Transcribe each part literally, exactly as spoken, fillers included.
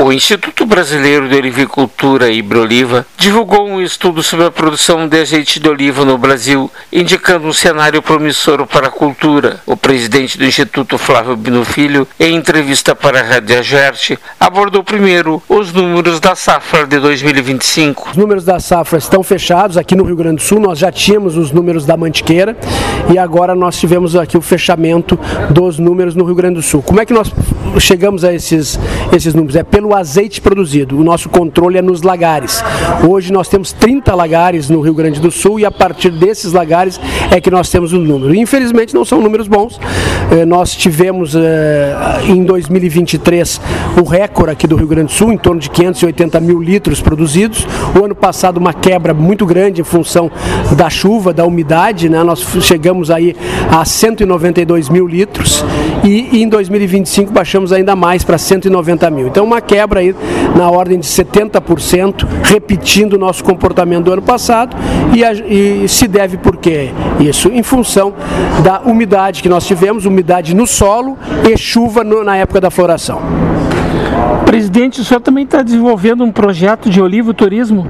O Instituto Brasileiro de Olivicultura e Ibroliva divulgou um estudo sobre a produção de azeite de oliva no Brasil, indicando um cenário promissor para a cultura. O presidente do Instituto, Flávio Bino Filho, em entrevista para a Rádio Agerte, abordou primeiro os números da safra de dois mil e vinte e cinco. Os números da safra estão fechados aqui no Rio Grande do Sul, nós já tínhamos os números da Mantiqueira e agora nós tivemos aqui o fechamento dos números no Rio Grande do Sul. Como é que nós chegamos a esses, esses números? É pelo azeite produzido. O nosso controle é nos lagares. Hoje nós temos trinta lagares no Rio Grande do Sul e a partir desses lagares é que nós temos o número. Infelizmente não são números bons. Eh, nós tivemos eh, em dois mil e vinte e três o recorde aqui do Rio Grande do Sul, em torno de quinhentos e oitenta mil litros produzidos. O ano passado uma quebra muito grande em função da chuva, da umidade, né? Nós chegamos aí a cento e noventa e dois mil litros e, e em dois mil e vinte e cinco baixamos ainda mais para cento e noventa mil. Então uma quebra aí na ordem de setenta por cento, repetindo o nosso comportamento do ano passado e, a, e se deve por quê? Isso em função da umidade que nós tivemos, umidade no solo e chuva no, na época da floração. Presidente, o senhor também está desenvolvendo um projeto de olivoturismo?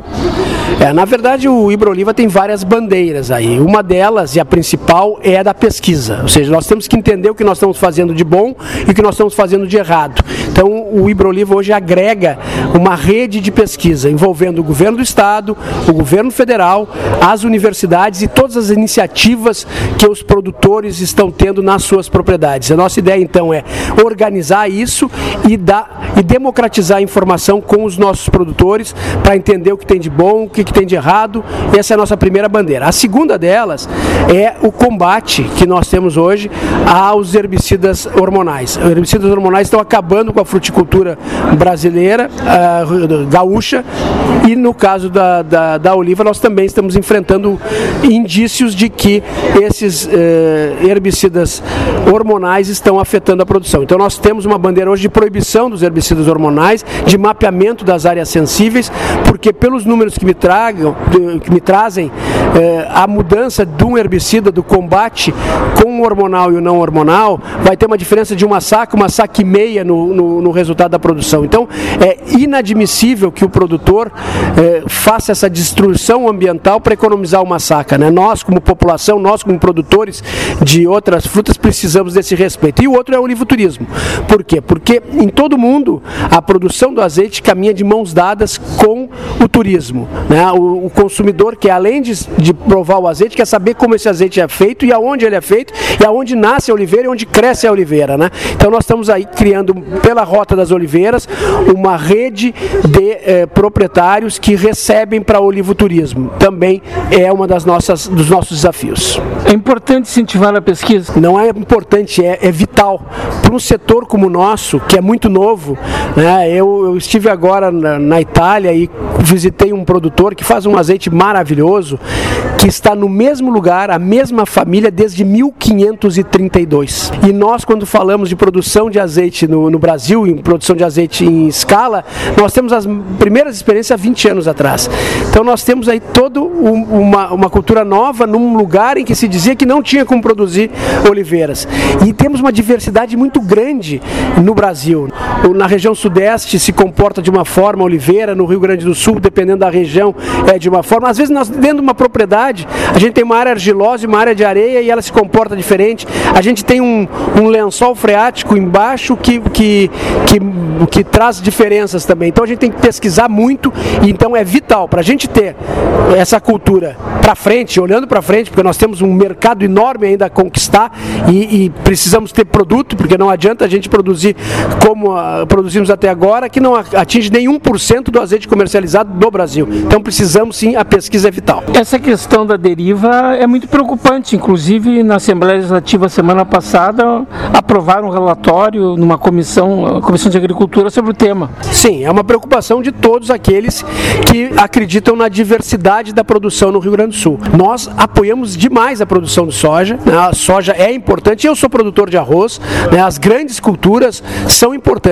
É, na verdade o Ibroliva tem várias bandeiras aí, uma delas e a principal é a da pesquisa, ou seja, nós temos que entender o que nós estamos fazendo de bom e o que nós estamos fazendo de errado. Então o Ibroliva hoje agrega uma rede de pesquisa envolvendo o governo do estado, o governo federal, as universidades e todas as iniciativas que os produtores estão tendo nas suas propriedades. A nossa ideia então é organizar isso e, dar, e democratizar a informação com os nossos produtores para entender o que tem de bom, o que, que tem de errado. Essa é a nossa primeira bandeira. A segunda delas é o combate que nós temos hoje aos herbicidas hormonais. Os herbicidas hormonais estão acabando com a fruticultura brasileira, uh, gaúcha, e no caso da, da, da oliva nós também estamos enfrentando indícios de que esses uh, herbicidas hormonais estão afetando a produção. Então nós temos uma bandeira hoje de proibição dos herbicidas hormonais, de mapeamento das áreas sensíveis, porque pelos números que me tragam, que me trazem, eh, a mudança de um herbicida, do combate com o hormonal e o não hormonal, vai ter uma diferença de uma saca, uma saca e meia no, no, no resultado da produção. Então é inadmissível que o produtor eh, faça essa destruição ambiental para economizar uma saca, né? Nós como população, nós como produtores de outras frutas precisamos desse respeito. E o outro é o olivoturismo. Por quê? Porque em todo mundo a produção do azeite caminha de mãos dadas com o turismo, né? O, o consumidor que além de, de provar o azeite quer saber como esse azeite é feito e aonde ele é feito e aonde nasce a oliveira e onde cresce a oliveira, né? Então nós estamos aí criando pela Rota das Oliveiras uma rede de eh, proprietários que recebem para o olivoturismo. Também é uma das nossas dos nossos desafios. É importante incentivar a pesquisa? Não é importante, é, é vital para um setor como o nosso, que é muito novo, né? Eu, eu estive agora na, na Itália e visitei um produtor que faz um azeite maravilhoso, que está no mesmo lugar, a mesma família, desde mil quinhentos e trinta e dois. E nós, quando falamos de produção de azeite no, no Brasil, em produção de azeite em escala, nós temos as primeiras experiências há vinte anos atrás. Então nós temos aí toda um, uma, uma cultura nova num lugar em que se dizia que não tinha como produzir oliveiras. E temos uma diversidade muito grande no Brasil. Na região sudeste se comporta de uma forma a oliveira, no Rio Grande do Sul, dependendo da região, é de uma forma. Às vezes nós, dentro de uma propriedade, a gente tem uma área argilosa e uma área de areia e ela se comporta diferente. A gente tem um, um lençol freático embaixo que, que, que, que traz diferenças também. Então a gente tem que pesquisar muito e então é vital para a gente ter essa cultura para frente, olhando para frente, porque nós temos um mercado enorme ainda a conquistar e, e precisamos ter produto, porque não adianta a gente produzir como uh, produzimos até agora, que não atinge nem um por cento do azeite comercializado do Brasil. Então precisamos sim, a pesquisa é vital. Essa questão da deriva é muito preocupante, inclusive na Assembleia Legislativa semana passada aprovaram um relatório numa comissão, comissão de agricultura sobre o tema. Sim, é uma preocupação de todos aqueles que acreditam na diversidade da produção no Rio Grande do Sul. Nós apoiamos demais a produção de soja, né? A soja é importante, eu sou produtor de arroz, né? As grandes culturas são importantes.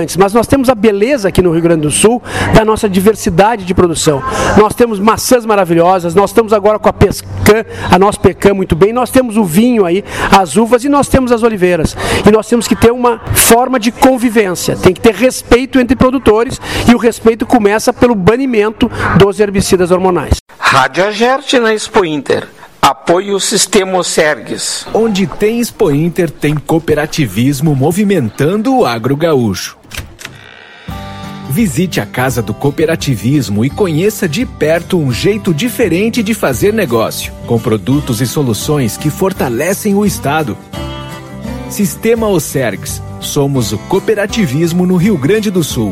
importantes, mas nós temos a beleza aqui no Rio Grande do Sul da nossa diversidade de produção. Nós temos maçãs maravilhosas, nós estamos agora com a Pescã, a nossa Pecan muito bem, nós temos o vinho aí, as uvas e nós temos as oliveiras. E nós temos que ter uma forma de convivência, tem que ter respeito entre produtores e o respeito começa pelo banimento dos herbicidas hormonais. Rádio Agerte na Expo Inter. Apoie o Sistema Osergues. Onde tem Expo Inter, tem cooperativismo movimentando o agro gaúcho. Visite a Casa do Cooperativismo e conheça de perto um jeito diferente de fazer negócio, com produtos e soluções que fortalecem o Estado. Sistema Osergues. Somos o cooperativismo no Rio Grande do Sul.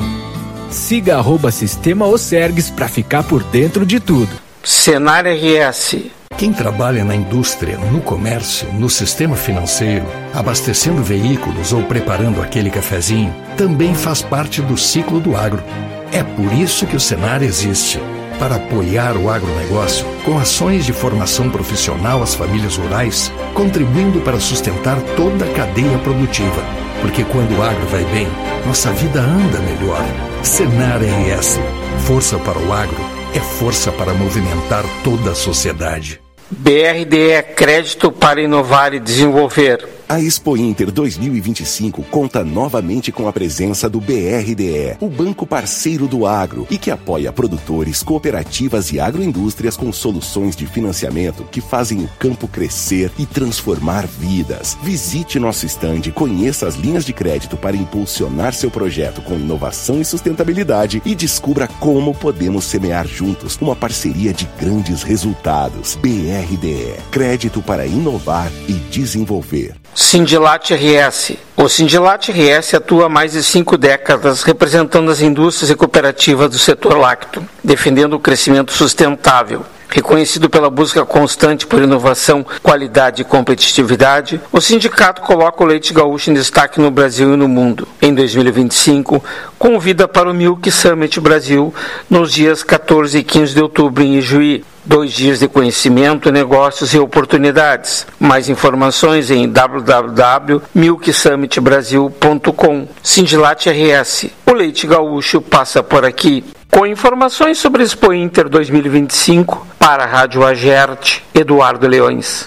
Siga arroba Sistema Osergues para ficar por dentro de tudo. Senar R S. Quem trabalha na indústria, no comércio, no sistema financeiro, abastecendo veículos ou preparando aquele cafezinho, também faz parte do ciclo do agro. É por isso que o Senar existe, para apoiar o agronegócio com ações de formação profissional às famílias rurais, contribuindo para sustentar toda a cadeia produtiva. Porque quando o agro vai bem, nossa vida anda melhor. Senar R S. Força para o agro é força para movimentar toda a sociedade. B R D E Crédito para Inovar e Desenvolver. A Expo Inter dois mil e vinte e cinco conta novamente com a presença do B R D E, o banco parceiro do agro e que apoia produtores, cooperativas e agroindústrias com soluções de financiamento que fazem o campo crescer e transformar vidas. Visite nosso estande, conheça as linhas de crédito para impulsionar seu projeto com inovação e sustentabilidade e descubra como podemos semear juntos uma parceria de grandes resultados. B R D E, crédito para inovar e desenvolver. Sindilat R S. O Sindilat R S atua há mais de cinco décadas representando as indústrias e cooperativas do setor lácteo, defendendo o crescimento sustentável. Reconhecido pela busca constante por inovação, qualidade e competitividade, o sindicato coloca o leite gaúcho em destaque no Brasil e no mundo. Em dois mil e vinte e cinco, convida para o Milk Summit Brasil nos dias quatorze e quinze de outubro em Ijuí. Dois dias de conhecimento, negócios e oportunidades. Mais informações em w w w ponto milk summit brasil ponto com. Sindilat R S. O leite gaúcho passa por aqui. Com informações sobre Expo Inter dois mil e vinte e cinco, para a Rádio Agerte, Eduardo Leões.